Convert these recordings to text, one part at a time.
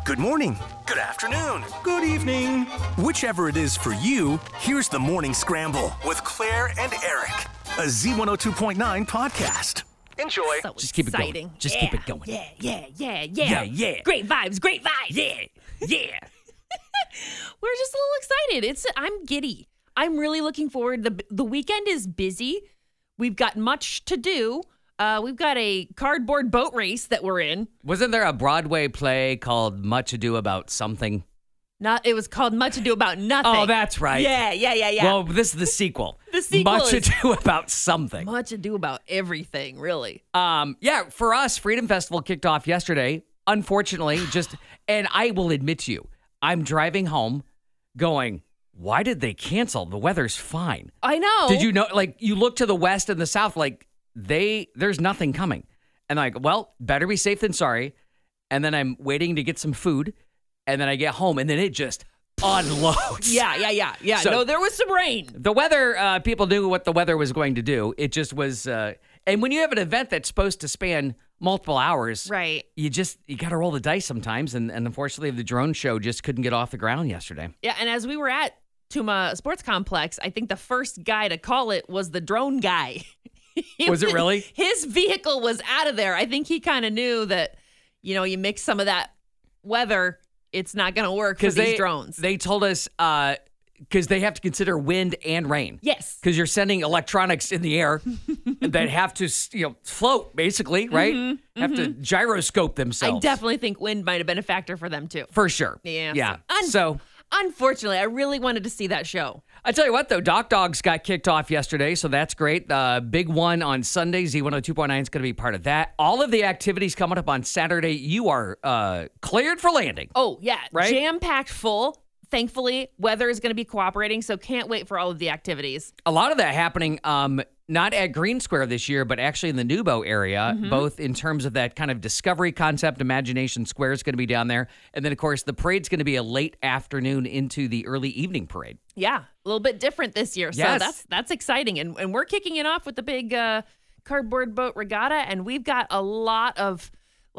Good morning. Good afternoon. Good evening. Whichever it is for you, here's the Morning Scramble with Claire and Eric, a Z102.9 podcast. Enjoy. So Just keep it going. exciting. Just keep it going. Yeah. Great vibes. Yeah. We're just a little excited. I'm giddy. I'm really looking forward. The weekend is busy. We've got much to do. We've got a cardboard boat race that we're in. Wasn't there a Broadway play called Much Ado About Something? It was called Much Ado About Nothing. Oh, that's right. Yeah. Well, this is the sequel. The sequel Much is- Ado About Something. Much Ado About Everything, really. For us, Freedom Festival kicked off yesterday. Unfortunately, and I will admit to you, I'm driving home going, why did they cancel? The weather's fine. I know. Did you know, you look to the west and the south, there's nothing coming. And well, better be safe than sorry. And then I'm waiting to get some food. And then I get home and then it just unloads. Yeah. So- No, there was some rain. The weather, people knew what the weather was going to do. It just was, and when you have an event that's supposed to span multiple hours, Right. you got to roll the dice sometimes. And unfortunately, the drone show just couldn't get off the ground yesterday. Yeah, and as we were at Tuma Sports Complex, I think the first guy to call it was the drone guy. Was it really? His vehicle was out of there. I think he kind of knew that, you mix some of that weather, it's not going to work for these drones. They told us, because they have to consider wind and rain. Yes. Because you're sending electronics in the air that have to, float, basically, right? Have to gyroscope themselves. I definitely think wind might have been a factor for them, too. For sure. Yeah. So, Unfortunately, I really wanted to see that show. I tell you what, though, Doc Dogs got kicked off yesterday, so that's great. The big one on Sunday, Z102.9 is going to be part of that. All of the activities coming up on Saturday, you are cleared for landing. Oh, yeah. Right? Jam-packed full. Thankfully, weather is going to be cooperating, so can't wait for all of the activities. A lot of that happening, not at Green Square this year, but actually in the Nubo area, both in terms of that kind of discovery concept. Imagination Square is going to be down there. And then, of course, the parade's going to be a late afternoon into the early evening parade. Yeah, a little bit different this year. So Yes. that's exciting. And we're kicking it off with the big cardboard boat regatta. And we've got a lot of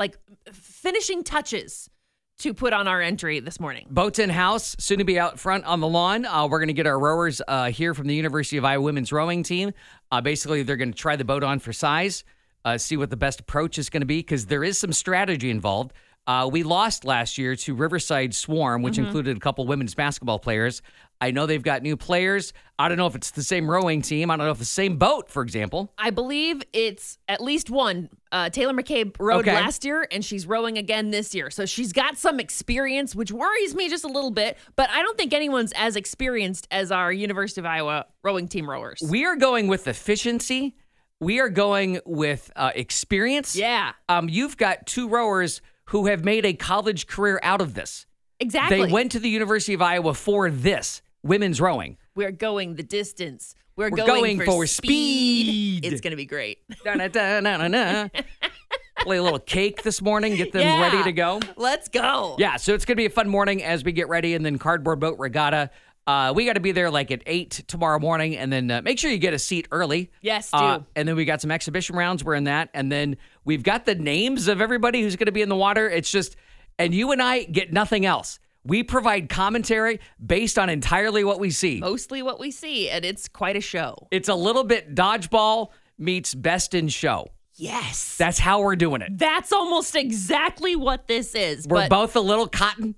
finishing touches to put on our entry this morning. Boats in house, soon to be out front on the lawn. We're going to get our rowers here from the University of Iowa women's rowing team. Basically, they're going to try the boat on for size, see what the best approach is going to be, because there is some strategy involved. We lost last year to Riverside Swarm, which included a couple women's basketball players. I know they've got new players. I don't know if it's the same rowing team. I don't know if it's the same boat, for example. I believe it's at least one. Taylor McCabe rowed Okay. last year, and she's rowing again this year. So she's got some experience, which worries me just a little bit. But I don't think anyone's as experienced as our University of Iowa rowing team rowers. We are going with efficiency. We are going with experience. Yeah, You've got two rowers who have made a college career out of this. exactly. They went to the University of Iowa for this, women's rowing. We're going the distance. We're going going for speed. speed. It's going to be great. Da-na-da-na-na-na. Play a little cake this morning, get them Yeah. ready to go. Let's go. Yeah, so it's going to be a fun morning as we get ready, and then cardboard boat regatta. We got to be there at 8 tomorrow morning, and then make sure you get a seat early. Yes, do. And then we got some exhibition rounds. We're in that. And then we've got the names of everybody who's going to be in the water. It's just, and you and I get nothing else. We provide commentary based on entirely what we see. Mostly what we see, and it's quite a show. It's a little bit dodgeball meets best in show. Yes. That's how we're doing it. That's almost exactly what this is. We're but both a little cotton.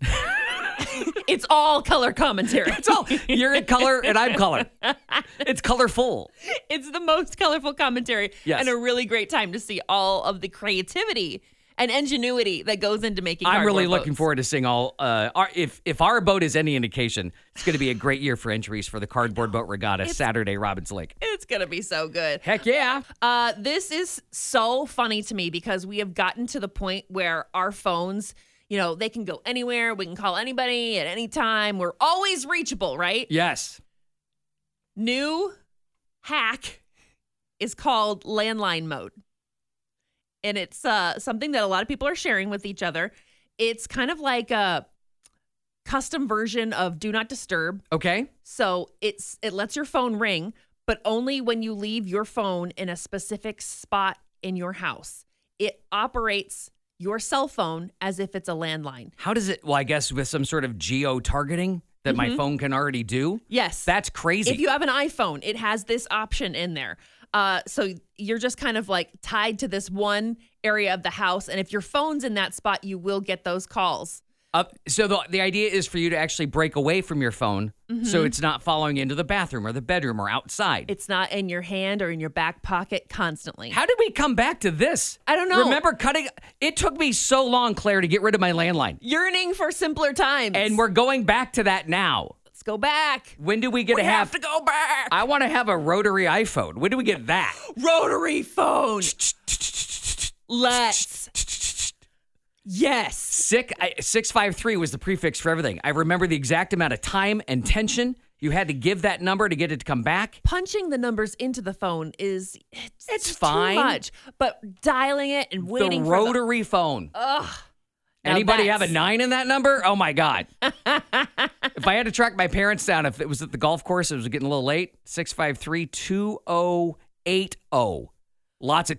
it's all color commentary. It's all, you're in color and I'm color. It's colorful. It's the most colorful commentary. Yes. And a really great time to see all of the creativity and ingenuity that goes into making I'm really cardboard looking boats. forward to seeing all. If our boat is any indication, it's going to be a great year for entries for the cardboard boat regatta Saturday, Robbins Lake. It's going to be so good. Heck yeah! This is so funny to me because we have gotten to the point where our phones, they can go anywhere. We can call anybody at any time. We're always reachable, right? Yes. New hack is called landline mode. And it's something that a lot of people are sharing with each other. It's kind of like a custom version of Do Not Disturb. Okay. So it lets your phone ring, but only when you leave your phone in a specific spot in your house. It operates your cell phone as if it's a landline. How does it, well, I guess with some sort of geo-targeting that my phone can already do? Yes. That's crazy. If you have an iPhone, it has this option in there. So you're just kind of like tied to this one area of the house. And if your phone's in that spot, you will get those calls. So the idea is for you to actually break away from your phone so it's not following you into the bathroom or the bedroom or outside. It's not in your hand or in your back pocket constantly. How did we come back to this? I don't know. Remember cutting? It took me so long, Claire, to get rid of my landline. Yearning for simpler times. And we're going back to that now. Let's go back. When do we get We to have to go back. I want to have a rotary iPhone. When do we get that? Rotary phone. Let's. Yes. 653 was the prefix for everything. I remember the exact amount of time and tension you had to give that number to get it to come back. Punching the numbers into the phone it's fine. too much. But dialing it and waiting The for rotary phone. Ugh. Now Anybody have a that's- 9 in that number? Oh, my God. If I had to track my parents down, if it was at the golf course, it was getting a little late, 653-2080. Lots of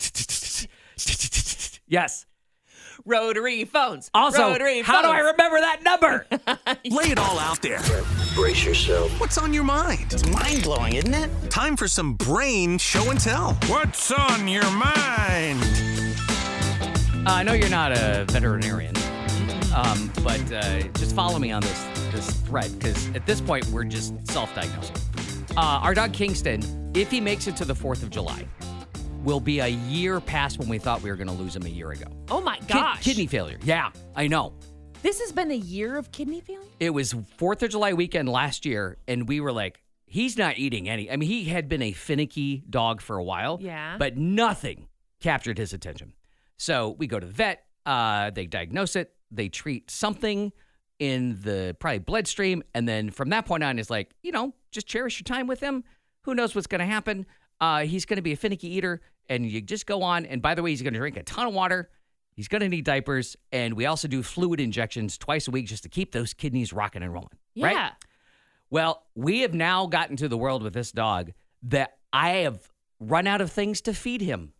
yes. Rotary phones. Also, Rotary how do I phones. remember that number? Lay it all out there. Brace yourself. What's on your mind? It's mind-blowing, isn't it? Time for some brain show and tell. What's on your mind? I know you're not a veterinarian, but just follow me on this thread, because at this point, we're just self-diagnosing. Our dog Kingston, if he makes it to the 4th of July, will be a year past when we thought we were going to lose him a year ago. Oh my gosh. Kidney failure. Yeah, I know. This has been a year of kidney failure? It was 4th of July weekend last year, and we were like, he's not eating any. I mean, he had been a finicky dog for a while, Yeah. but nothing captured his attention. So we go to the vet. They diagnose it. They treat something in the probably bloodstream. And then from that point on, it's like, just cherish your time with him. Who knows what's going to happen? He's going to be a finicky eater, and you just go on. And by the way, he's going to drink a ton of water. He's going to need diapers. And we also do fluid injections twice a week just to keep those kidneys rocking and rolling. Yeah. Right? Well, we have now gotten to the world with this dog that I have run out of things to feed him.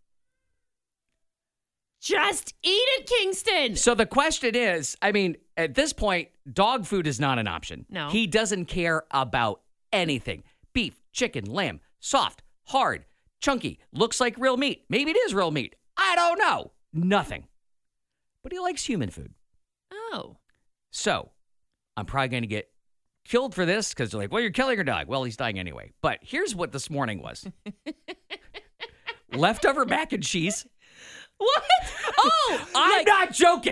Just eat it, Kingston. So the question is, I mean, at this point, dog food is not an option. No. He doesn't care about anything. Beef, chicken, lamb, soft, hard, chunky, looks like real meat. Maybe it is real meat. I don't know. Nothing. But he likes human food. Oh. So I'm probably going to get killed for this because they're like, well, you're killing your dog. Well, he's dying anyway. But here's what this morning was. Leftover mac and cheese. What? Oh, I'm not joking.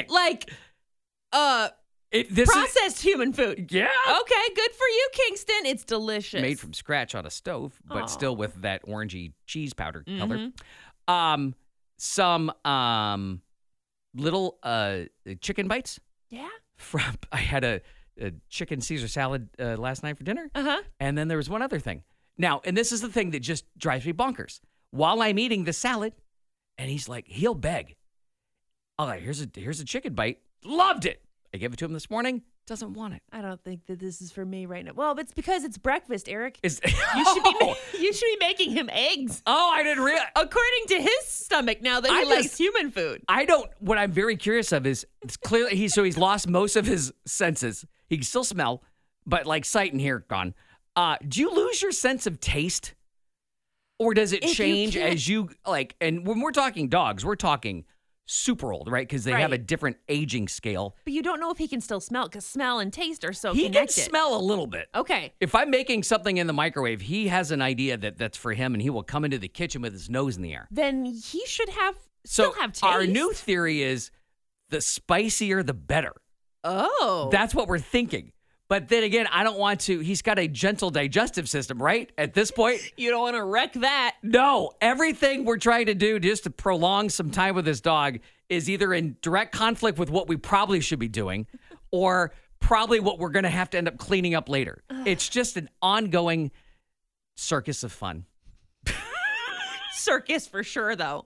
This processed human food. Yeah. Okay, good for you, Kingston. It's delicious. Made from scratch on a stove, but Aw. still with that orangey cheese powder Mm-hmm. color. Some little chicken bites. Yeah. I had a chicken Caesar salad last night for dinner. Uh-huh. And then there was one other thing. Now, and this is the thing that just drives me bonkers. While I'm eating the salad, and he's like, he'll beg. All right, here's a chicken bite. Loved it. I gave it to him this morning. Doesn't want it. I don't think that this is for me right now. Well, it's because it's breakfast, Eric. You You should be making him eggs. Oh, I didn't realize. According to his stomach now that he likes human food. What I'm very curious of is, it's clearly he's lost most of his senses. He can still smell, but like sight and hear gone. Do you lose your sense of taste? Or does it If you change can't- as you and when we're talking dogs, we're talking super old, right? Because they have a Right. different aging scale. But you don't know if he can still smell because smell and taste are so He connected. can smell a little bit. Okay. If I'm making something in the microwave, he has an idea that's for him, and he will come into the kitchen with his nose in the air. Then he should So still have taste. our new theory is the spicier, the better. Oh. That's what we're thinking. But then again, I don't want to. He's got a gentle digestive system, right? At this point, You don't want to wreck that. no. Everything we're trying to do just to prolong some time with this dog is either in direct conflict with what we probably should be doing or probably what we're going to have to end up cleaning up later. It's just an ongoing circus of fun. Circus for sure, though.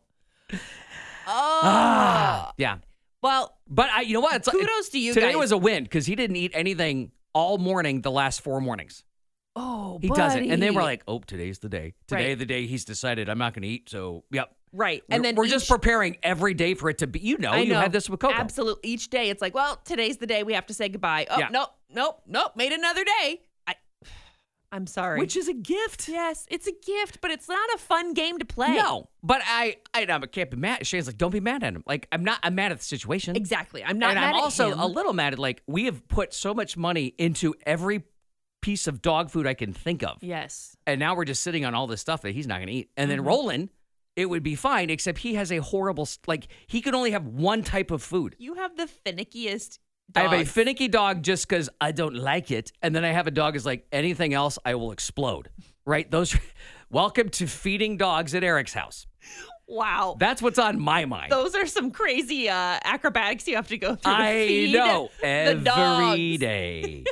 Oh. Yeah. Well, But you know what? Kudos to you Today guys. was a win because he didn't eat anything all morning the last 4 mornings. oh, He doesn't. And then we're buddy. like, oh, today's the day. Today, Right. the day he's decided I'm not going to eat. So, yep. Right. And then we're just preparing every day for it to be, you had this with Coco. Absolutely. Each day it's like, well, today's the day we have to say goodbye. Oh, Yeah. nope. Made another day. I'm sorry. Which is a gift. Yes, it's a gift, but it's not a fun game to play. No, but I can't be mad. Shane's like, don't be mad at him. Like, I'm mad at the situation. Exactly. I'm not and mad I'm at also him. a little mad at, like, we have put so much money into every piece of dog food I can think of. Yes. And now we're just sitting on all this stuff that he's not going to eat. And Mm-hmm. then Roland, it would be fine, except he has a horrible, like, he can only have one type of food. You have the finickiest I have a dogs. finicky dog just because I don't like it. And then I have a dog is like, anything else, I will explode. Right? Welcome to feeding dogs at Eric's house. Wow. That's what's on my mind. Those are some crazy acrobatics you have to go through to I feed know. the dogs. Every day.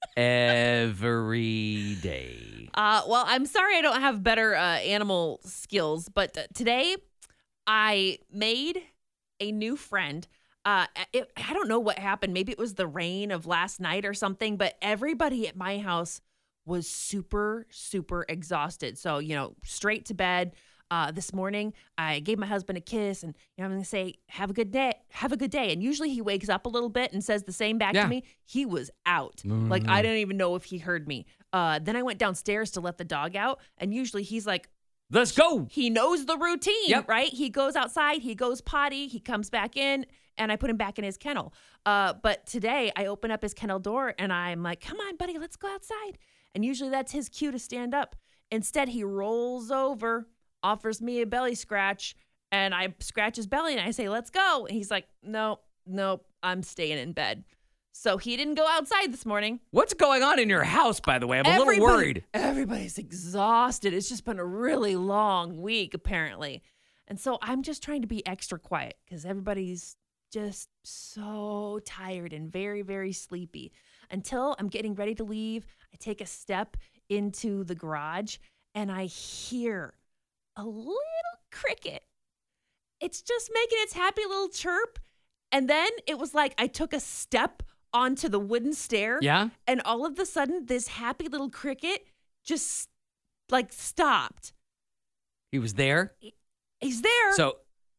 Every day. Well, I'm sorry I don't have better animal skills, but today I made a new friend. I don't know what happened. Maybe it was the rain of last night or something, but everybody at my house was super, super exhausted. So, straight to bed. This morning, I gave my husband a kiss and, I'm going to say, have a good day. Have a good day. And usually he wakes up a little bit and says the same back Yeah. to me. He was out. Like, I don't even know if he heard me. Then I went downstairs to let the dog out. And usually he's like, Let's go. he knows the routine, Yep. right? He goes outside, he goes potty, he comes back in, and I put him back in his kennel. But today I open up his kennel door and I'm like, come on, buddy, let's go outside. And usually that's his cue to stand up. Instead, he rolls over, offers me a belly scratch, and I scratch his belly and I say, let's go. And he's like, nope, I'm staying in bed. So he didn't go outside this morning. What's going on in your house, by the way? I'm a little worried. Everybody's exhausted. It's just been a really long week, apparently. And so I'm just trying to be extra quiet because everybody's just so tired and very, very sleepy. Until I'm getting ready to leave, I take a step into the garage and I hear a little cricket. It's just making its happy little chirp. And then it was like I took a step onto the wooden stair. Yeah? And all of a sudden, this happy little cricket just like stopped. He was there. He's there, So,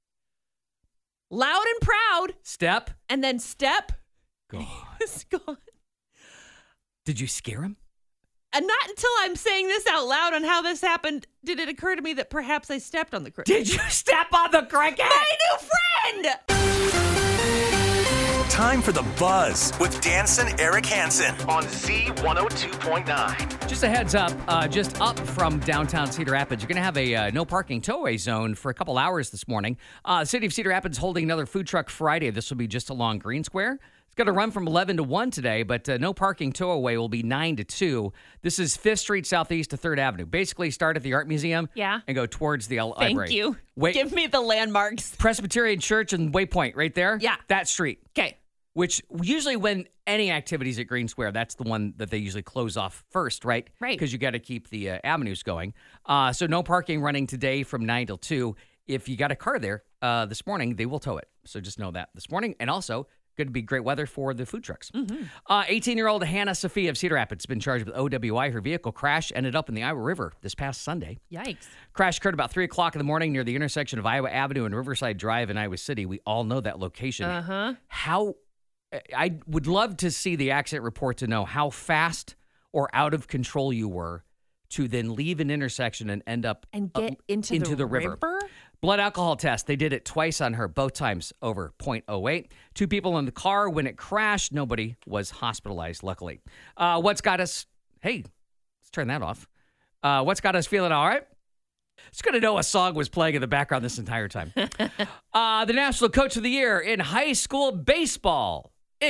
loud and proud, step. and then step. God. It's gone. Did you scare him? And not until I'm saying this out loud on how this happened did it occur to me that perhaps I stepped on the cricket. Did you step on the cricket? My new friend! Time for the Buzz with Danson Eric Hansen on Z102.9. Just a heads up, just up from downtown Cedar Rapids, you're going to have a no parking towaway zone for a couple hours this morning. The city of Cedar Rapids holding another Food Truck Friday. This will be just along Green Square. It's going to run from 11 to 1 today, but no parking towaway will be 9 to 2. This is 5th Street Southeast to 3rd Avenue. Basically start at the Art Museum Yeah. and go towards the library. Thank you. Wait, Give me the landmarks. Presbyterian Church and Waypoint right there? Yeah. That street. Okay. Which usually when any activities at Green Square, that's the one that they usually close off first, right? Right. Because you got to keep the avenues going. So no parking running today from 9 till 2. If you got a car there this morning, they will tow it. So just know that this morning. And also, going to be great weather for the food trucks. 18-year-old Hannah Sophia of Cedar Rapids has been charged with OWI. Her vehicle crash ended up in the Iowa River this past Sunday. Yikes. Crash occurred about 3 o'clock in the morning near the intersection of Iowa Avenue and Riverside Drive in Iowa City. We all know that location. How I would love to see the accident report to know how fast or out of control you were to then leave an intersection and end up And get into the river. Blood alcohol test. They did it twice on her, both times over 0.08. 2 people in the car when it crashed. Nobody was hospitalized, luckily. What's got us? Hey, let's turn that off. What's got us feeling all right? It's going to know a song was playing in the background this entire time. The National Coach of the Year in high school baseball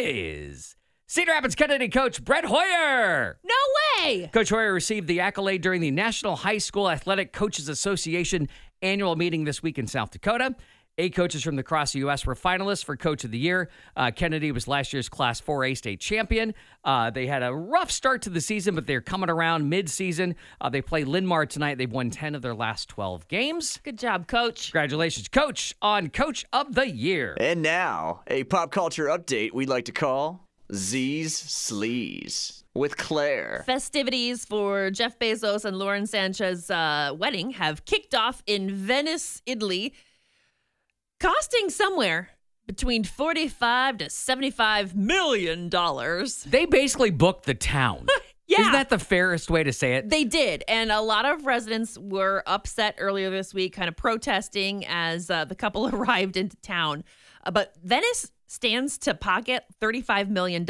is Cedar Rapids Kennedy coach Brett Hoyer. No way. Coach Hoyer received the accolade during the National High School Athletic Coaches Association annual meeting this week in South Dakota. 8 coaches from across the U.S. were finalists for Coach of the Year. Kennedy was last year's Class 4A state champion. They had a rough start to the season, but they're coming around mid-season. They play Linn-Mar tonight. They've won 10 of their last 12 games. Good job, Coach. Congratulations, Coach, on Coach of the Year. And now, a pop culture update we'd like to call Z's Sleaze. with Claire. Festivities for Jeff Bezos and Lauren Sanchez's wedding have kicked off in Venice, Italy, costing somewhere between $45 to $75 million. They basically booked the town. Yeah. Isn't that the fairest way to say it? They did. And a lot of residents were upset earlier this week, kind of protesting as the couple arrived into town. But Venice stands to pocket $35 million.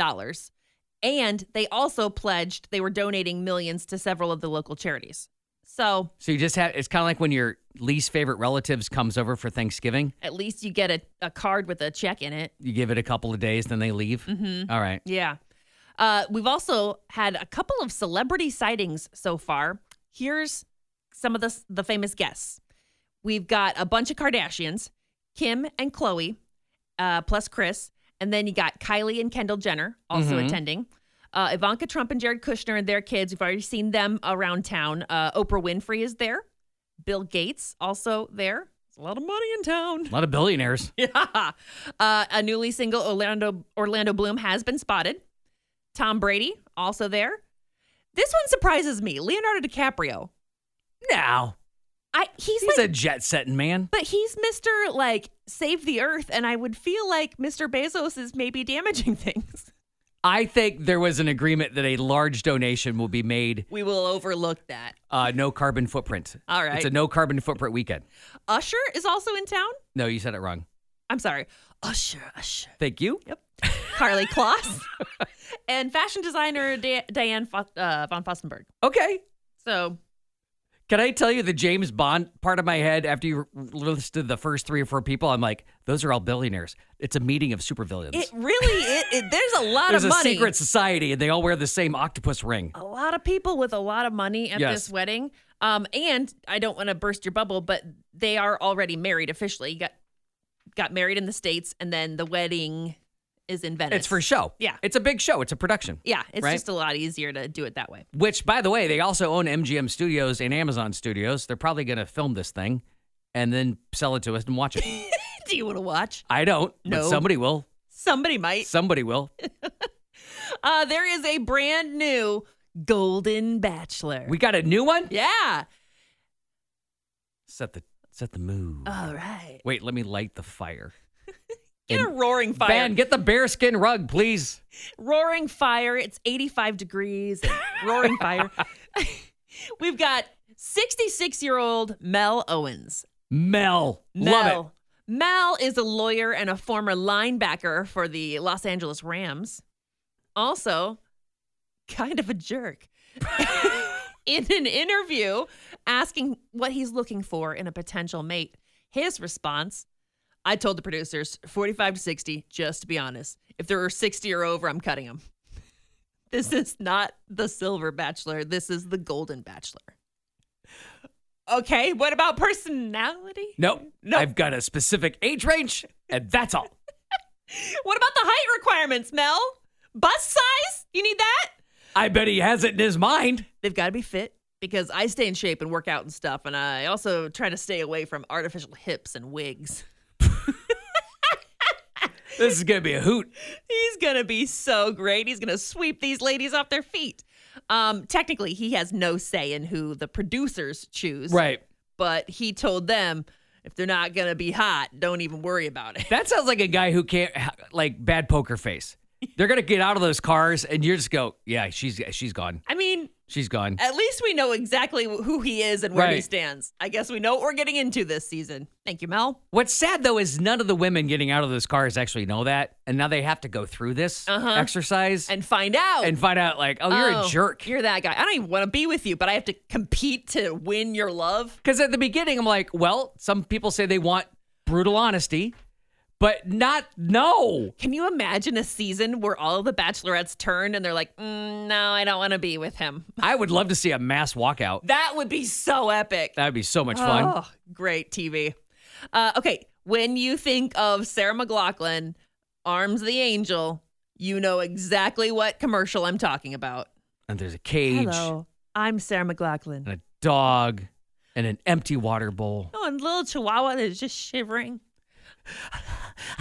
And they also pledged they were donating millions to several of the local charities. So you just have, it's kind of like when your least favorite relatives comes over for Thanksgiving. at least you get a card with a check in it. You give it a couple of days, then they leave. Mm-hmm. All right. Yeah. We've also had a couple of celebrity sightings so far. Here's some of the famous guests. We've got a bunch of Kardashians, Kim and Khloe, plus Kris. And then you got Kylie and Kendall Jenner also attending. Ivanka Trump and Jared Kushner and their kids. We've already seen them around town. Oprah Winfrey is there. Bill Gates also there. There's a lot of money in town. A lot of billionaires. Yeah. A newly single Orlando Bloom has been spotted. Tom Brady also there. This one surprises me. Leonardo DiCaprio. Now, He's a like, jet-setting man. but he's Mr. like save the earth, and I would feel like Mr. Bezos is maybe damaging things. I think there was an agreement that a large donation will be made. We will overlook that. No carbon footprint. All right. It's a no carbon footprint weekend. Usher is also in town. No, you said it wrong. I'm sorry. Usher. Thank you. Yep. Carly Kloss and fashion designer Diane von Furstenberg. Okay. So, Can I tell you the James Bond part of my head after you listed the first 3 or 4 people? I'm like, those are all billionaires. It's a meeting of supervillains. it really there's a lot There's of a money. secret society, and they all wear the same octopus ring. A lot of people with a lot of money at Yes. this wedding. And I don't want to burst your bubble, but they are already married officially. Got married in the States, and then the wedding is in Venice. It's for show. Yeah. It's a big show. It's a production. Yeah, it's right? just a lot easier to do it that way. Which, by the way, they also own MGM Studios and Amazon Studios. They're probably going to film this thing and then sell it to us and watch it. Do you want to watch? I don't, No. but somebody will. Somebody might. Somebody will. There is a brand new Golden Bachelor. We got a new one? Yeah. Set the mood. All right. Wait, let me light the fire. Get a roaring fire. Ben, get the bearskin rug, please. Roaring fire. It's 85 degrees. And roaring fire. We've got 66-year-old Mel Owens. Mel. Love it. Mel is a lawyer and a former linebacker for the Los Angeles Rams. Also, kind of a jerk. In an interview asking what he's looking for in a potential mate, his response, I told the producers 45 to 60, just to be honest. If there are 60 or over, I'm cutting them. This is not the Silver Bachelor. This is the Golden Bachelor. Okay, what about personality? Nope. No. I've got a specific age range, and that's all. What about the height requirements, Mel? Bust size? You need that? I bet he has it in his mind. They've got to be fit because I stay in shape and work out and stuff. And I also try to stay away from artificial hips and wigs. This is going to be a hoot. He's going to be so great. He's going to sweep these ladies off their feet. Technically, he has no say in who the producers choose. Right. But he told them, if they're not going to be hot, don't even worry about it. That sounds like a guy who can't, like, bad poker face. They're going to get out of those cars, and you just go, yeah, she's gone. I mean, She's gone. at least we know exactly who he is and where he Right. stands. I guess we know what we're getting into this season. Thank you, Mel. What's sad, though, is none of the women getting out of those cars actually know that, and now they have to go through this exercise And find out. and find out, like, oh, you're a jerk. You're that guy. I don't even want to be with you, but I have to compete to win your love. Because at the beginning, I'm like, well, some people say they want brutal honesty, but no. Can you imagine a season where all of the bachelorettes turn and they're like, no, I don't want to be with him? I would love to see a mass walkout. That would be so epic. That would be so much fun. Oh, great TV. Okay, when you think of Sarah McLachlan, Arms the Angel, you know exactly what commercial I'm talking about. And there's a cage Hello, I'm Sarah McLachlan. and a dog and an empty water bowl. Oh, and little Chihuahua that is just shivering.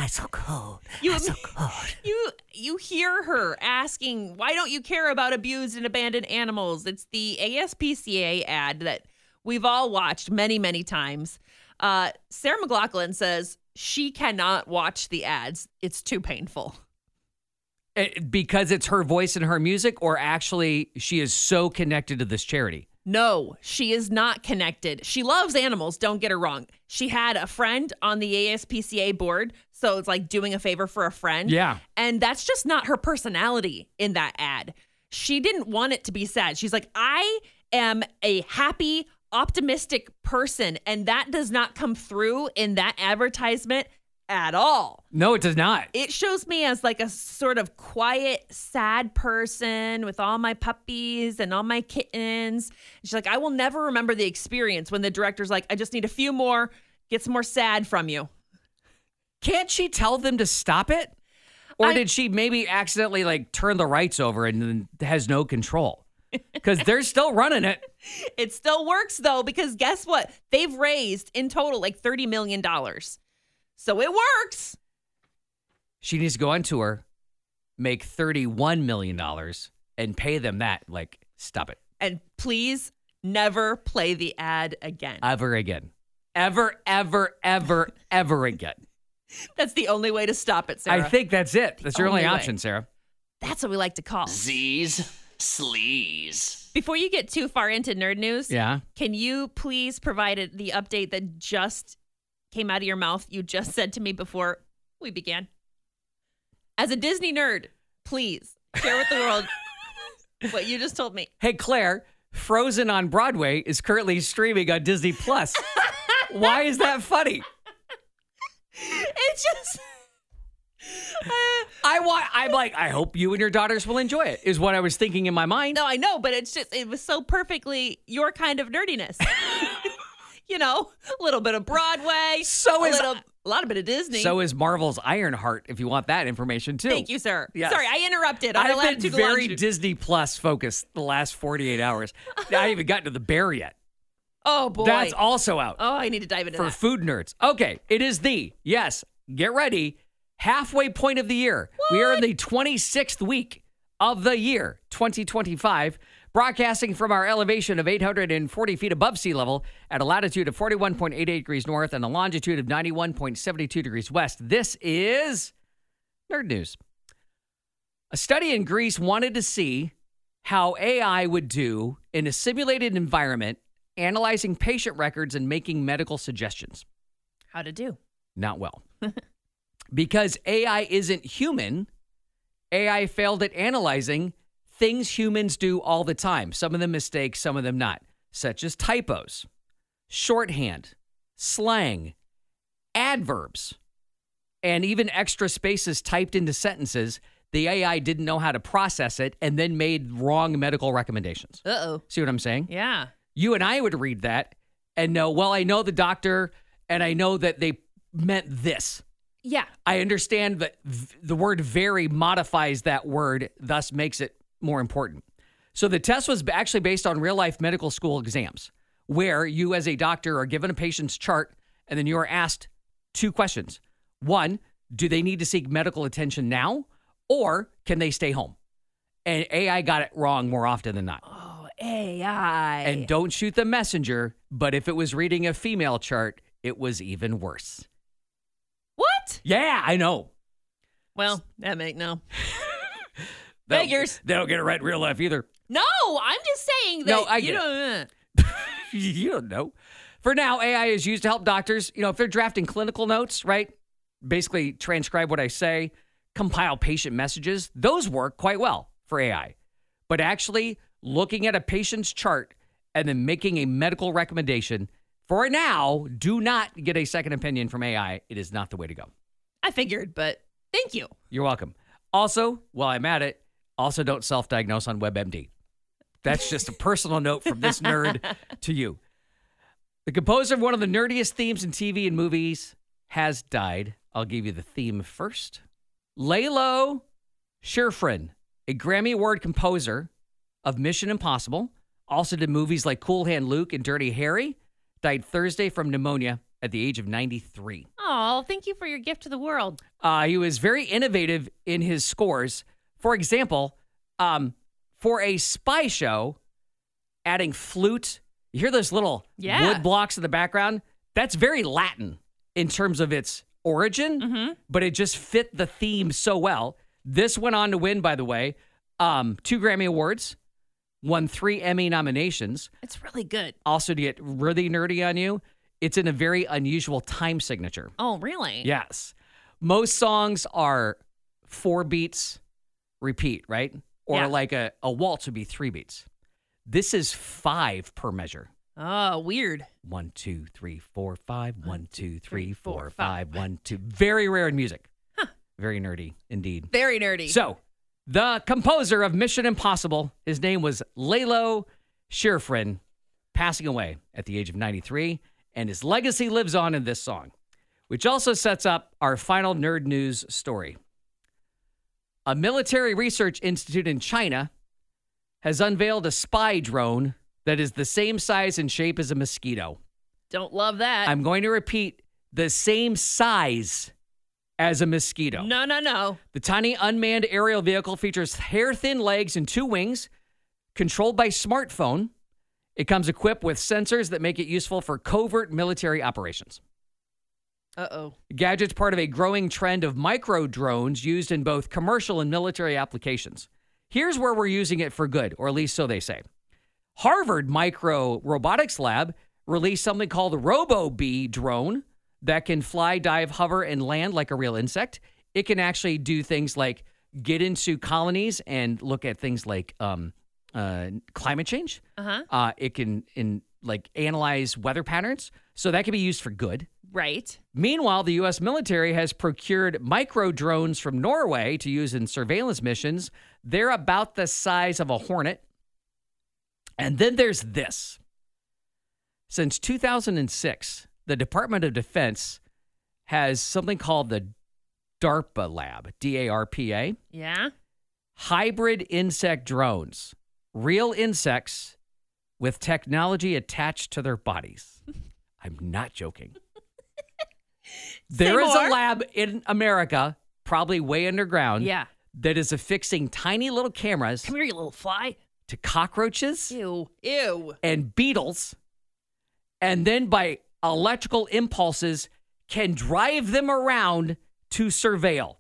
I'm so cold. You, I'm so cold. you hear her asking, why don't you care about abused and abandoned animals? It's the ASPCA ad that we've all watched many, many times. Sarah McLachlan says she cannot watch the ads. It's too painful. Because it's her voice and her music, or actually she is so connected to this charity? No, she is not connected. She loves animals, don't get her wrong. She had a friend on the ASPCA board, so it's like doing a favor for a friend. Yeah. And that's just not her personality in that ad. She didn't want it to be sad. She's like, I am a happy, optimistic person, and that does not come through in that advertisement at all. No, it does not. It shows me as like a sort of quiet, sad person with all my puppies and all my kittens. She's like, I will never remember the experience when the director's like, I just need a few more, get some more sad from you. Can't she tell them to stop it? Or did she maybe accidentally like turn the rights over and then has no control? Because they're still running it. It still works though, because guess what? They've raised in total like $30 million. So it works. She needs to go on tour, make $31 million, and pay them that. Like, stop it. And please never play the ad again. Ever again. Ever, ever, ever, ever again. That's the only way to stop it, Sarah. I think that's it. That's your only only way. option, Sarah. That's what we like to call. Z's sleaze. Before you get too far into nerd news, Yeah. can you please provide the update that just came out of your mouth? You just said to me before we began. As a Disney nerd, please share with the world what you just told me. Hey, Claire, Frozen on Broadway is currently streaming on Disney Plus. Why is that funny? It's just... I'm like, I hope you and your daughters will enjoy it, is what I was thinking in my mind. No, I know, but it was so perfectly your kind of nerdiness. You know, a little bit of Broadway, a lot of bit of Disney. So is Marvel's Ironheart, if you want that information too. Thank you, sir. Yes. Sorry, I interrupted. On I've our been Latitude very Longitude. Disney Plus focused the last 48 hours. I haven't even gotten to The Bear yet. Oh, boy. That's also out. Oh, I need to dive into for that. food nerds. Okay, it is yes, get ready, halfway point of the year. What? We are in the 26th week of the year, 2025, broadcasting from our elevation of 840 feet above sea level at a latitude of 41.88 degrees north and a longitude of 91.72 degrees west. This is Nerd News. A study in Greece wanted to see how AI would do in a simulated environment, analyzing patient records and making medical suggestions. How to do? Not well. Because AI isn't human, AI failed at analyzing things humans do all the time. Some of them mistakes, some of them not, such as typos, shorthand, slang, adverbs, and even extra spaces typed into sentences. The AI didn't know how to process it and then made wrong medical recommendations. Uh-oh. See what I'm saying? Yeah. You and I would read that and know, well, I know the doctor and I know that they meant this. Yeah. I understand that the word very modifies that word, thus makes it more important. So the test was actually based on real life medical school exams, where you as a doctor are given a patient's chart and then you are asked two questions. One, do they need to seek medical attention now, or can they stay home? And AI got it wrong more often than not. Oh, AI. And don't shoot the messenger, but if it was reading a female chart, it was even worse. What? Yeah, I know. Well, that make no. They don't- Figures. They don't get it right in real life either. No, I'm just saying that No, I you get don't. You don't know. For now, AI is used to help doctors, if they're drafting clinical notes, right? Basically transcribe what I say, compile patient messages. Those work quite well for AI. But actually looking at a patient's chart and then making a medical recommendation, for now, do not get a second opinion from AI. It is not the way to go. I figured, but thank you. You're welcome. Also, while I'm at it, also don't self-diagnose on WebMD. That's just a personal note from this nerd to you. The composer of one of the nerdiest themes in TV and movies has died. I'll give you the theme first. Lalo Schifrin, a Grammy Award composer of Mission Impossible, also did movies like Cool Hand Luke and Dirty Harry, died Thursday from pneumonia at the age of 93. Oh, thank you for your gift to the world. He was very innovative in his scores. For example, for a spy show, adding flute. You hear those little wood blocks in the background? That's very Latin in terms of its origin, but it just fit the theme so well. This went on to win, by the way, 2 Grammy Awards, won 3 Emmy nominations. It's really good. Also, to get really nerdy on you, it's in a very unusual time signature. Oh, really? Yes. Most songs are 4 beats, repeat, right? Or like a waltz would be 3 beats. This is 5 per measure. Oh, weird. 1, 2, 3, 4, 5. 1, 2, 3, 4, 5. 1, 2. Very rare in music. Huh. Very nerdy indeed. Very nerdy. So, the composer of Mission Impossible, his name was Lalo Schifrin, passing away at the age of 93, and his legacy lives on in this song, which also sets up our final nerd news story. A military research institute in China has unveiled a spy drone that is the same size and shape as a mosquito. Don't love that. I'm going to repeat, the same size as a mosquito. No. The tiny unmanned aerial vehicle features hair-thin legs and 2 wings, controlled by smartphone. It comes equipped with sensors that make it useful for covert military operations. Uh-oh. The gadget's part of a growing trend of micro drones used in both commercial and military applications. Here's where we're using it for good, or at least so they say. Harvard Micro Robotics Lab released something called the RoboBee drone that can fly, dive, hover, and land like a real insect. It can actually do things like get into colonies and look at things like climate change. It can analyze weather patterns. So that can be used for good. Right. Meanwhile, the U.S. military has procured micro drones from Norway to use in surveillance missions. They're about the size of a hornet. And then there's this. Since 2006, the Department of Defense has something called the DARPA lab, DARPA. Yeah. Hybrid insect drones. Real insects with technology attached to their bodies. I'm not joking. There is a lab in America, probably way underground, that is affixing tiny little cameras. Come here, you little fly. To cockroaches. Ew. And beetles. And then by electrical impulses can drive them around to surveil.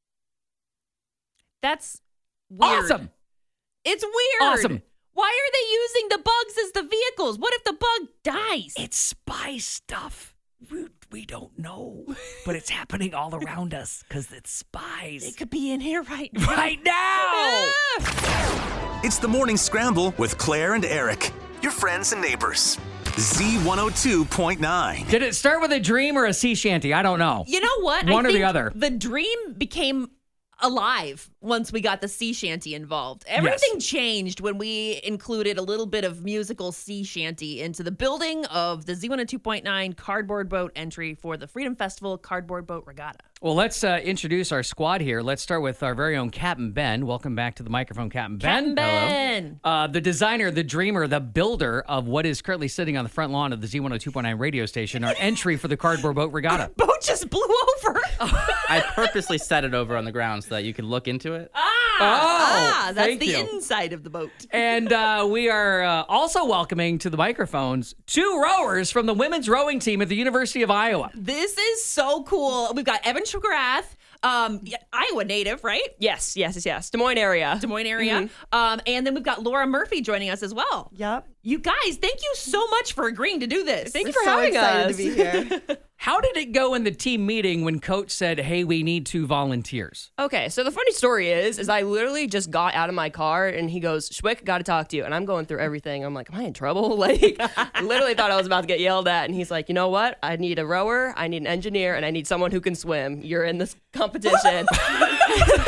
That's weird. Awesome. It's weird. Awesome. Why are they using the bugs as the vehicles? What if the bug dies? It's spy stuff. We don't know, but it's happening all around us because it's spies. They could be in here right now. Right now! It's the Morning Scramble with Claire and Eric, your friends and neighbors. Z102.9. Did it start with a dream or a sea shanty? I don't know. You know what? One I or the think other. The dream became alive once we got the sea shanty involved. Everything changed when we included a little bit of musical sea shanty into the building of the Z102.9 cardboard boat entry for the Freedom Festival Cardboard Boat Regatta. Well, let's introduce our squad here. Let's start with our very own Captain Ben. Welcome back to the microphone, Captain Ben. Captain Ben. Hello. The designer, the dreamer, the builder of what is currently sitting on the front lawn of the Z102.9 radio station, our entry for the Cardboard Boat Regatta. Boat just blew over. I purposely set it over on the ground so that you could look into it. That's thank the you. inside of the boat. And we are also welcoming to the microphones 2 rowers from the women's rowing team at the University of Iowa. This is so cool. We've got Evan Schrath, Iowa native, right? Yes. Des Moines area. And then we've got Laura Murphy joining us as well. Yep. You guys, thank you so much for agreeing to do this. Thank you for having us. To be here. How did it go in the team meeting when Coach said, hey, we need 2 volunteers? Okay, so the funny story is I literally just got out of my car and he goes, Schwick, got to talk to you. And I'm going through everything. I'm like, am I in trouble? Like, I literally thought I was about to get yelled at. And he's like, you know what? I need a rower, I need an engineer, and I need someone who can swim. You're in this competition.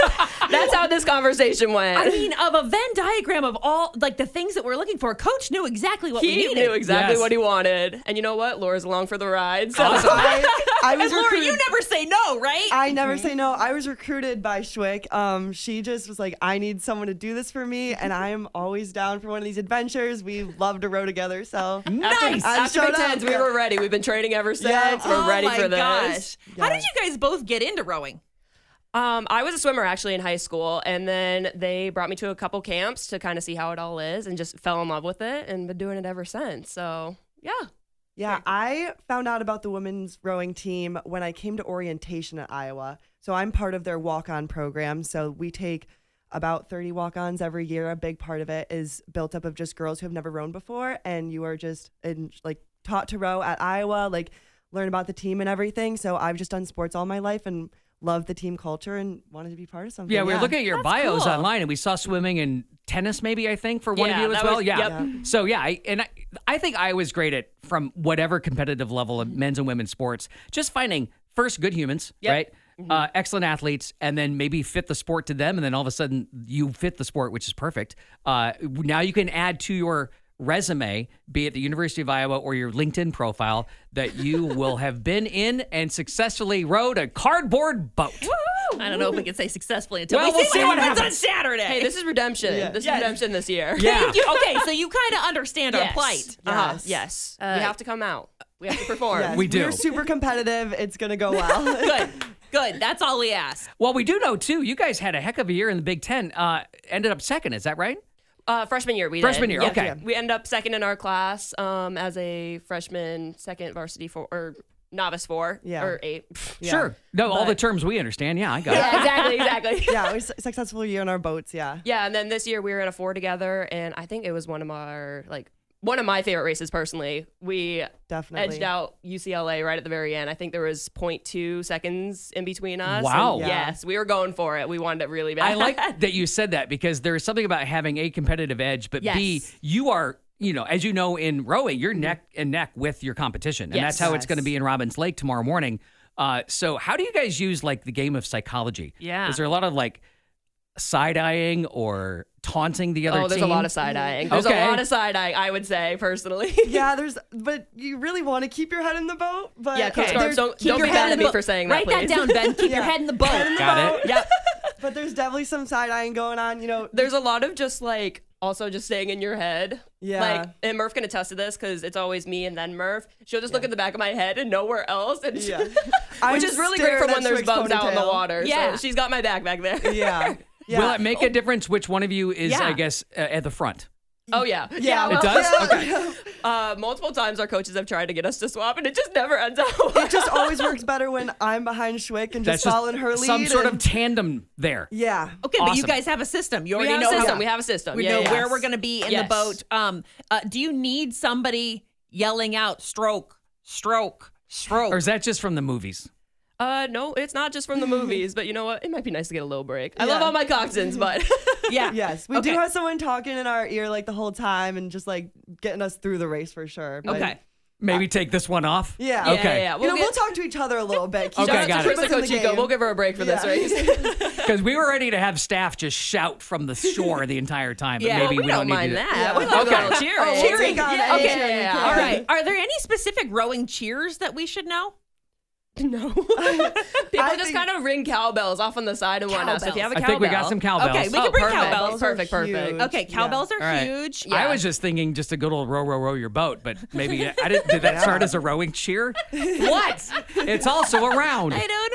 That's how this conversation went. I mean, of a Venn diagram of all like the things that we're looking for, Coach knew exactly what we he needed. knew exactly Yes. what he wanted. And you know what? Laura's along for the ride. So I was And Laura, recruited. you never say no, right? I never say no. I was recruited by Schwick. She just was like, I need someone to do this for me, and I am always down for one of these adventures. We love to row together, so Nice. after showed Big Tens, up. we were ready. We've been training ever since. Yeah. We're ready my for this. gosh. How did you guys both get into rowing? I was a swimmer actually in high school, and then they brought me to a couple camps to kind of see how it all is, and just fell in love with it, and been doing it ever since. So yeah. Yeah, I found out about the women's rowing team when I came to orientation at Iowa. So I'm part of their walk-on program. So we take about 30 walk-ons every year. A big part of it is built up of just girls who have never rown before, and you are just taught to row at Iowa, learn about the team and everything. So I've just done sports all my life and love the team culture and wanted to be part of something. Yeah, we were looking at your bios cool. online, and we saw swimming and tennis, maybe, I think, for one of Yeah, you as that well. was- Yeah. yep. So, yeah, I think I was great at, from whatever competitive level of men's and women's sports, just finding first good humans, right? Excellent athletes, and then maybe fit the sport to them, and then all of a sudden you fit the sport, which is perfect. Now you can add to your resume, be it the University of Iowa or your LinkedIn profile, that you will have been in and successfully rowed a cardboard boat. I don't know if we can say successfully until Well, we we'll see see what what happens on happens. Saturday. Hey, this is redemption. Yeah. This is Yes. redemption this year. Yeah. Thank you. Okay, so you kind of understand our Yes. plight. Yes. Yes. We have to come out. We have to perform. Yes, We do. We're super competitive. It's going to go well. Good. That's all we ask. Well, we do know, too, you guys had a heck of a year in the Big Ten. Ended up second, is that right? Freshman year, we Freshman did. year, Yeah. okay. We ended up second in our class as a freshman, second varsity or novice 4 Yeah. or 8. Sure. No, all the terms we understand. Yeah, I got it. Yeah, exactly. Yeah, it was a successful year in our boats, yeah. Yeah, and then this year we were in a 4 together, and I think it was one of my favorite races personally. We Definitely. edged out UCLA right at the very end. I think there was 0.2 seconds in between us. Wow. And Yeah. yes, we were going for it. We wanted it really bad. I like that you said that because there's something about having a competitive edge, but B, Yes. you are, as you know, in rowing, you're neck and neck with your competition. And that's Yes. how it's going to be in Robbins Lake tomorrow morning. So how do you guys use the game of psychology? Yeah. Is there a lot of side-eyeing or taunting the other team? Oh, there's a lot of side-eyeing. There's Okay. a lot of side-eyeing, I would say, personally. Yeah, but you really want to keep your head in the boat. But Yeah, Coach there's- Garbs, don't Keep be your mad head at in me the for boat. saying that, Write that please. down, Ben. Keep your Yeah. head in the boat. Got it. Yep. But there's definitely some side eyeing going on. There's a lot of just also just staying in your head. Yeah. And Murph can attest to this because it's always me and then Murph. She'll just look in the back of my head and nowhere else. And Yeah. which I'm is really great for staring when at there's Schwick's bugs out in the ponytail. water. Yeah. So she's got my back there. Yeah. Yeah. Will it make a difference which one of you is, Yeah. I guess, at the front? Oh, yeah. Yeah, It does? Yeah. Okay. Multiple times our coaches have tried to get us to swap, and it just never ends out. It just always works better when I'm behind Schwick and That's just following her lead. some sort of and- tandem there. Yeah. Okay, but you Awesome. guys have a system. You we already have know a system. how We have a system. we Yeah, know yeah. where we're going to be in the Yes. boat. Do you need somebody yelling out stroke, stroke, stroke? Or is that just from the movies? No, it's not just from the movies, but you know what? It might be nice to get a little break. I love Yeah. all my coxswains, but yeah. Yes. We Okay. do have someone talking in our ear the whole time and just getting us through the race for sure. But, Okay. Maybe take this one off? Yeah. Okay. yeah. We'll talk to each other a little bit. Keep Okay, us- got keep it. us in the Chico, game. we'll give her a break for this Yeah. race. Because we were ready to have staff just shout from the shore the entire time, but Yeah. maybe we we don't need mind to. that. Yeah. We love Okay. a little cheering. Oh, we'll Cheering. take on Yeah, any okay. cheering we Yeah. can. All right. Are there any specific rowing cheers that we should know? No. People just think- kind of ring cowbells off on the side and whatnot. So if you have a I cowbell. think we got some cowbells. Okay, we can bring perfect. cowbells. Perfect, are perfect. huge. Okay, cowbells are All right. huge. Yeah. I was just thinking just a good old row your boat, but maybe I didn't. Did that start as a rowing cheer? What? It's also around. I don't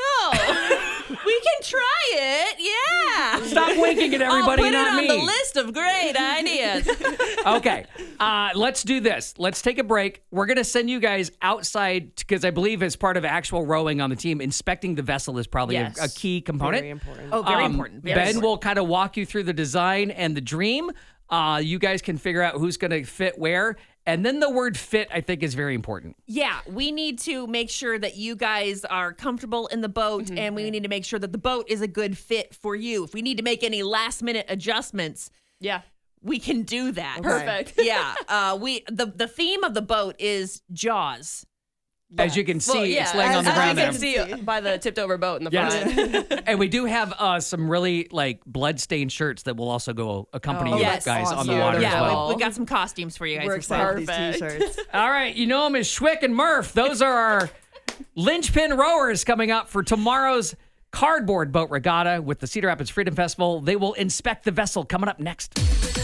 know. We can try it. Yeah. Stop winking at everybody, I'll put not it on me. the list of great ideas. Okay, let's do this. Let's take a break. We're going to send you guys outside because I believe as part of actual rowing on the team, inspecting the vessel is probably Yes. a key component. Very important. Oh, very important. Very Ben important. will kind of walk you through the design and the dream. You guys can figure out who's going to fit where. And then the word fit, I think, is very important. Yeah, we need to make sure that you guys are comfortable in the boat, and we need to make sure that the boat is a good fit for you. If we need to make any last minute adjustments, Yeah. we can do that. Perfect. Yeah. The theme of the boat is Jaws. As you can see, it's laying on the as ground you there. can see by the tipped over boat in the Yes. front. And we do have some really like blood-stained shirts that will also go accompany you yes. guys on the Awesome. water as Yeah, well. we got some costumes for you guys. We're as well. excited for these t-shirts. All right, you know them as Schwick and Murph. Those are our linchpin rowers coming up for tomorrow's cardboard boat regatta with the Cedar Rapids Freedom Festival. They will inspect the vessel coming up next.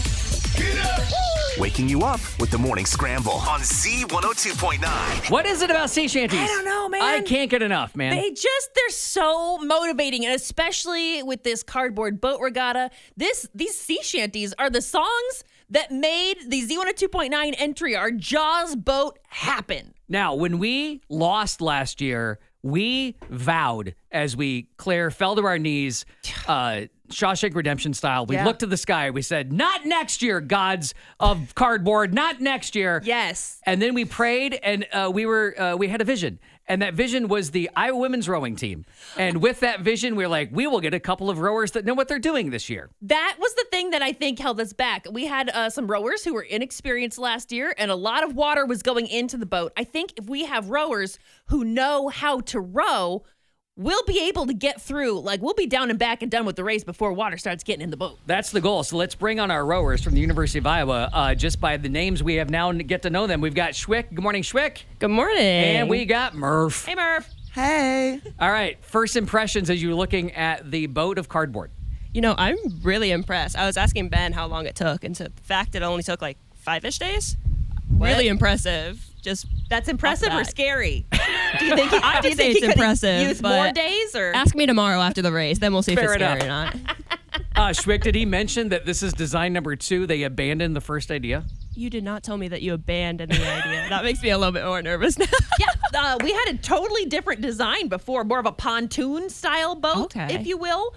Waking you up with the Morning Scramble on Z102.9. What is it about sea shanties? I don't know, man. I can't get enough, man. They're so motivating, and especially with this cardboard boat regatta. These sea shanties are the songs that made the Z102.9 entry, our Jaws boat, happen. Now, when we lost last year, we vowed as Claire fell to our knees, Shawshank Redemption style. We looked to the sky. We said, not next year, gods of cardboard, not next year. Yes. And then we prayed, and we had a vision. And that vision was the Iowa women's rowing team. And with that vision, we were like, we will get a couple of rowers that know what they're doing this year. That was the thing that I think held us back. We had some rowers who were inexperienced last year, and a lot of water was going into the boat. I think if we have rowers who know how to row, we'll be able to get through. Like, we'll be down and back and done with the race before water starts getting in the boat. That's the goal. So let's bring on our rowers from the University of Iowa. Just by the names we have now and get to know them. We've got Schwick. Good morning, Schwick. Good morning. And we got Murph. Hey, Murph. Hey. All right. First impressions as you're looking at the boat of cardboard. You know, I'm really impressed. I was asking Ben how long it took, and the fact it only took like 5-ish days, really impressive. That's impressive or that. scary? Do you think I would say he it's could impressive, use but more days? Or ask me tomorrow after the race, then we'll see if Fair it's scary enough. or not. Schwick, did he mention that this is design number 2? They abandoned the first idea? You did not tell me that you abandoned the idea. That makes me a little bit more nervous now. yeah, we had a totally different design before, more of a pontoon style boat, Okay. if you will.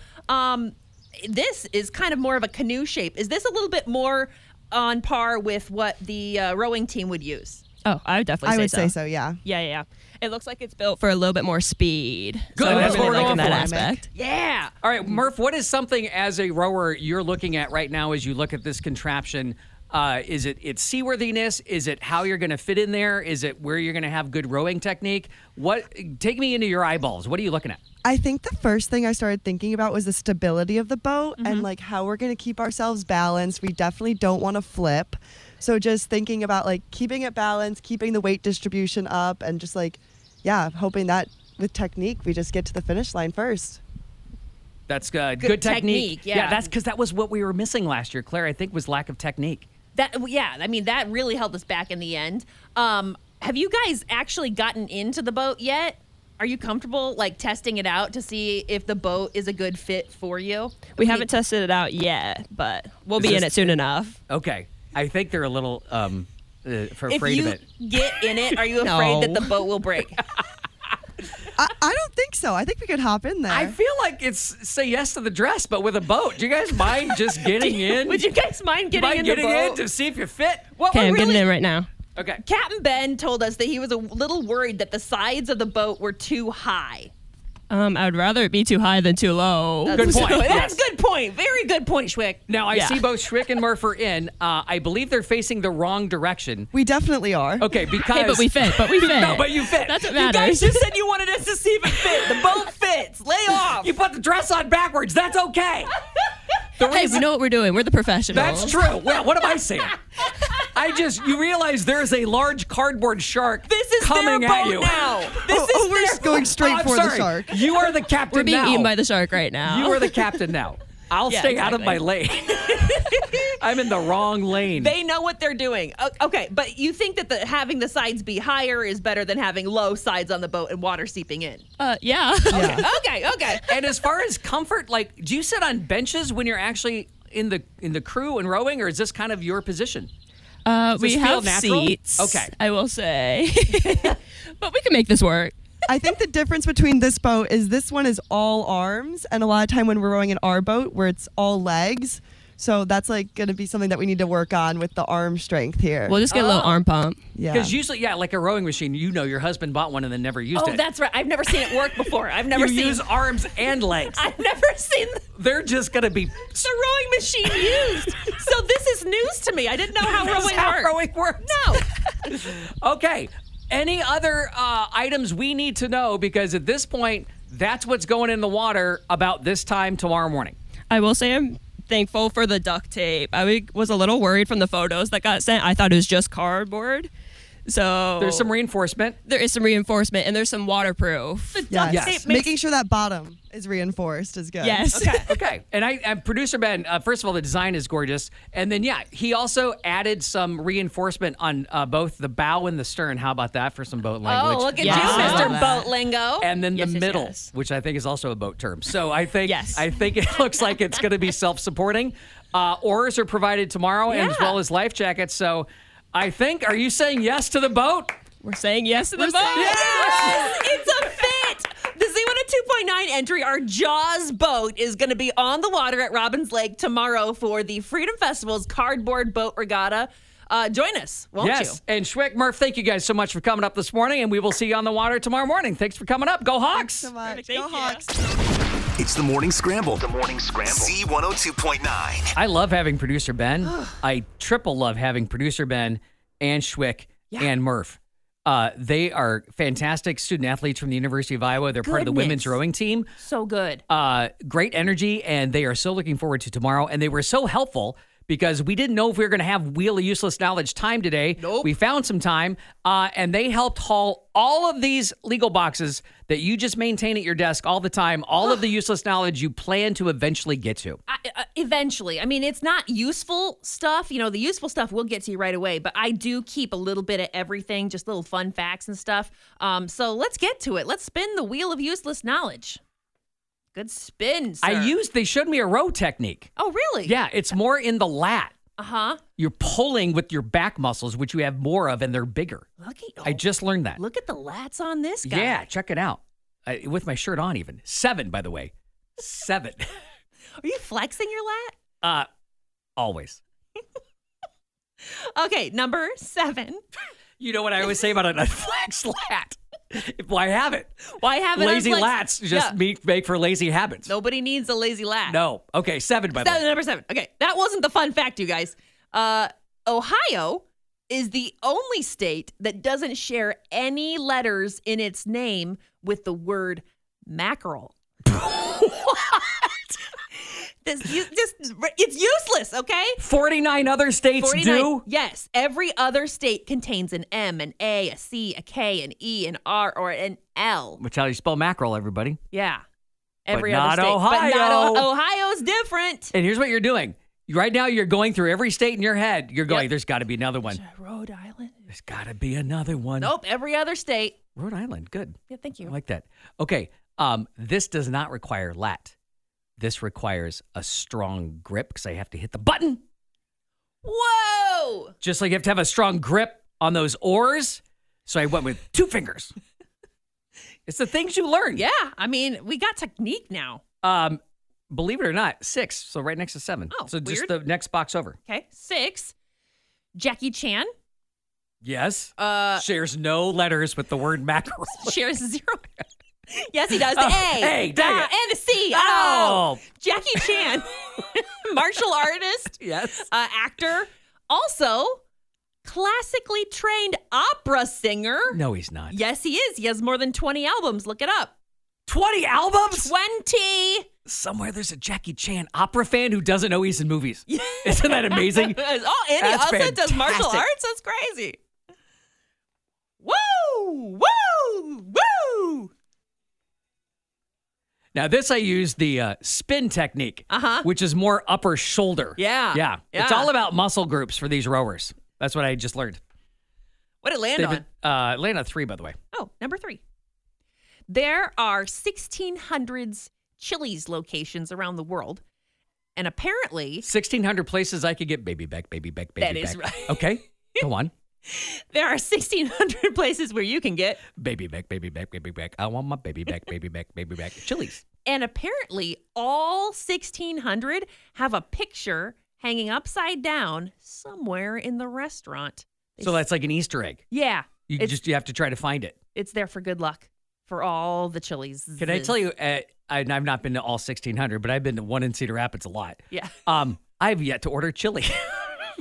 This is kind of more of a canoe shape. Is this a little bit more on par with what the rowing team would use? Oh, I would definitely I say would so. say so, yeah. Yeah. It looks like it's built for a little bit more speed. Good, So that's I'm what really we're liking going that for. aspect. Yeah. All right, Murph, what is something as a rower you're looking at right now as you look at this contraption? Is it its seaworthiness? Is it how you're going to fit in there? Is it where you're going to have good rowing technique? Take me into your eyeballs. What are you looking at? I think the first thing I started thinking about was the stability of the boat and like how we're going to keep ourselves balanced. We definitely don't want to flip. So just thinking about like keeping it balanced, keeping the weight distribution up, and just like, hoping that with technique, we just get to the finish line first. That's good technique. Yeah. That's because that was what we were missing last year, Claire, I think, was lack of technique. That really held us back in the end. Have you guys actually gotten into the boat yet? Are you comfortable like testing it out to see if the boat is a good fit for you? We haven't tested it out yet, but we'll be in it soon enough. Okay. I think they're a little If afraid you of it. get in it, are you afraid that the boat will break? I don't think so. I think we could hop in there. I feel like it's say yes to the dress, but with a boat. Do you guys mind just getting in? Would you guys mind getting in the boat? in to see if you fit? Okay, I'm getting in right now. Okay. Captain Ben told us that he was a little worried that the sides of the boat were too high. I would rather it be too high than too low. Good point. That's Yes. good point. Very good point, Schwick. Now, I Yeah. see both Schwick and Murph are in. I believe they're facing the wrong direction. We definitely are. Okay, because... Hey, but we fit. No, but you fit. That's what You guys matters. just said you wanted us to see if it fit. The boat fits. Lay off. You put the dress on backwards. That's okay. The Hey, reason- we know what we're doing. We're the professionals. That's true. Well, what am I saying? You realize there's a large cardboard shark This is coming their at boat you. now. This is we're their going straight I'm for sorry. the shark. You are the captain We're being now. eaten by the shark right now. You are the captain now. I'll Yeah, stay out of my exactly. lane. I'm in the wrong lane. They know what they're doing. Okay, but you think that having the sides be higher is better than having low sides on the boat and water seeping in? Yeah. Okay. And as far as comfort, like, do you sit on benches when you're actually in the crew and rowing, or is this kind of your position? We this feel have natural? seats. Okay. I will say. But we can make this work. I think the difference between this boat is this one is all arms, and a lot of time when we're rowing in our boat where it's all legs. So that's like going to be something that we need to work on with the arm strength here. We'll just get a little arm pump. yeah. Because usually, like a rowing machine, your husband bought one and then never used Oh, it. that's right. I've never seen it work before. I've never you seen. use arms and legs. I've never seen They're just going to be... the rowing machine used. So this is news to me. I didn't know how That's rowing how worked. rowing works. No. Okay. Any other items we need to know? Because at this point, that's what's going in the water about this time tomorrow morning. I will say I'm thankful for the duct tape. I was a little worried from the photos that got sent. I thought it was just cardboard. So There's some reinforcement. there is some reinforcement and there's some waterproof. Yes. Yes. Makes- Making sure that bottom is reinforced is good. Yes. Okay. And producer Ben, first of all, the design is gorgeous. And then, he also added some reinforcement on both the bow and the stern. How about that for some boat language? Oh, look at Yes. you, I Mr. love that. Boat Lingo. And then the Yes, yes, middle, yes. which I think is also a boat term. So I think Yes. it looks like it's going to be self-supporting. Oars are provided tomorrow, and as Yeah. well as life jackets. So I think, are you saying yes to the boat? We're saying yes to the boat. Yes, it's a fit. The Z102.9 entry, our Jaws boat, is going to be on the water at Robbins Lake tomorrow for the Freedom Festival's Cardboard Boat Regatta. Join us, won't you? Yes. And Schwick, Murph, thank you guys so much for coming up this morning, and we will see you on the water tomorrow morning. Thanks for coming up. Go Hawks. So much. Thank Go you. Hawks. It's the Morning Scramble. The Morning Scramble. Z102.9. I love having producer Ben. I triple love having producer Ben and Schwick and Murph. They are fantastic student athletes from the University of Iowa. They're part of the Goodness. women's rowing team. So good. Great energy, and they are so looking forward to tomorrow. And they were so helpful because we didn't know if we were going to have Wheel of Useless Knowledge time today. Nope. We found some time, and they helped haul all of these legal boxes that you just maintain at your desk all the time, all of the useless knowledge you plan to eventually get to. Eventually. I mean, it's not useful stuff. You know, the useful stuff we'll get to right away, but I do keep a little bit of everything, just little fun facts and stuff. So let's get to it. Let's spin the Wheel of Useless Knowledge. Good spin, sir. They showed me a row technique. Oh, really? Yeah, it's more in the lat. Uh-huh. You're pulling with your back muscles, which you have more of, and they're bigger. Look at I just learned that. Look at the lats on this guy. Yeah, check it out. With my shirt on, even 7, by the way, 7. Are you flexing your lat? Always. Okay, number 7. You know what I always say about an unflexed lat? Why have it? Why have it Lazy unflexed? lats just Yeah. make for lazy habits. Nobody needs a lazy lat. No. Okay, 7 by the way. Number 7. Okay, that wasn't the fun fact, you guys. Ohio is the only state that doesn't share any letters in its name with the word mackerel. It's useless, okay? 49 other states 49 do. Yes, every other state contains an M, an A, a C, a K, an E, an R, or an L. Which how you spell mackerel, everybody. Yeah. But Every not other state. Ohio. But not Ohio's different. And here's what you're doing. Right now, you're going through every state in your head. You're going, Yep. there's got to be another one. Rhode Island. There's got to be another one. Nope, every other state. Rhode Island, good. Yeah, thank you. I like that. Okay, this does not require lat. This requires a strong grip because I have to hit the button. Whoa! Just like you have to have a strong grip on those oars. So I went with 2 fingers. It's the things you learn. Yeah, I mean, we got technique now. Believe it or not, 6. So right next to 7. Oh, so just weird. the next box over. Okay, 6. Jackie Chan Yes. Shares no letters with the word mackerel. shares 0. Yes, he does. The A. hey, dang it. And the C. Oh. Jackie Chan, martial artist, Yes. actor, also classically trained opera singer. No, he's not. Yes, he is. He has more than 20 albums. Look it up. 20 albums? 20. Somewhere there's a Jackie Chan opera fan who doesn't know he's in movies. Isn't that amazing? Oh, and he That's also does martial fantastic. arts. That's crazy. Woo! Woo! Woo! Now, this I use the spin technique, which is more upper shoulder. Yeah. Yeah. It's Yeah. all about muscle groups for these rowers. That's what I just learned. What did it land They've on? been, land on 3, by the way. Oh, number 3. There are 1,600 Chili's locations around the world. And apparently, 1,600 places I could get baby back, baby back, baby That back. is right. Okay. Go on. there are 1,600 places where you can get. Baby back, baby back, baby back. I want my baby back, baby back, baby back. Chili's. And apparently, all 1,600 have a picture hanging upside down somewhere in the restaurant. So that's like an Easter egg. Yeah. You have to try to find it. It's there for good luck for all the Chili's. Can I tell you, I've not been to all 1,600, but I've been to one in Cedar Rapids a lot. Yeah. I've yet to order chili.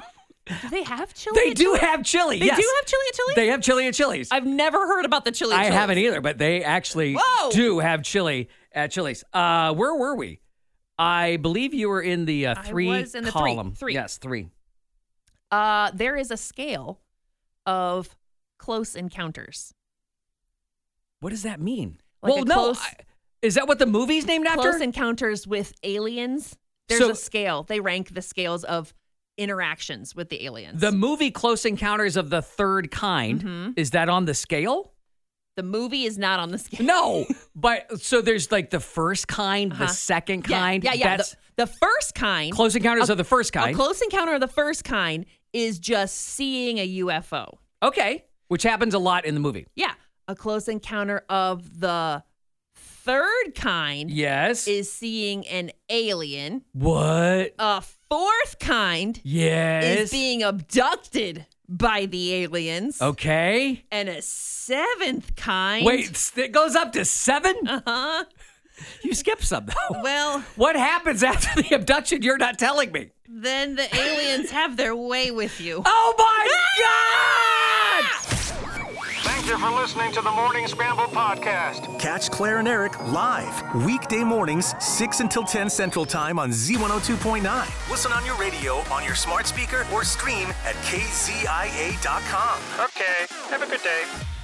Do they have chili? They at do Chili's? have chili. They yes. do have chili at Chili's? They have chili at Chili's. I've never heard about the chili at I Chili's. haven't either, but they actually Whoa. do have chili at Chili's. Where were we? I believe you were in the three was in the column. three. Yes, 3. There is a scale of close encounters. What does that mean? Like well, a no. close- Is that what the movie's named after? Close encounters with aliens. There's So- a scale. They rank the scales of interactions with the aliens. The movie Close Encounters of the Third Kind, is that on the scale? The movie is not on the scale. No, but so there's like the first kind, the second kind. Yeah. That's The first kind. Close Encounters of the First A Kind. close encounter of the first kind is just seeing a UFO. Okay, which happens a lot in the movie. Yeah. A close encounter of the third kind Yes. is seeing an alien. What? A fourth kind Yes. is being abducted by the aliens. Okay. And a seventh kind. Wait, it goes up to 7? Uh-huh. You skipped some though. Well, What happens after the abduction? You're not telling me. then the aliens have their way with you. Oh my God! Thank you for listening to the Morning Scramble podcast. Catch Claire and Eric live weekday mornings, 6 until 10 Central Time on Z102.9. Listen on your radio, on your smart speaker, or stream at kzia.com. Okay, have a good day.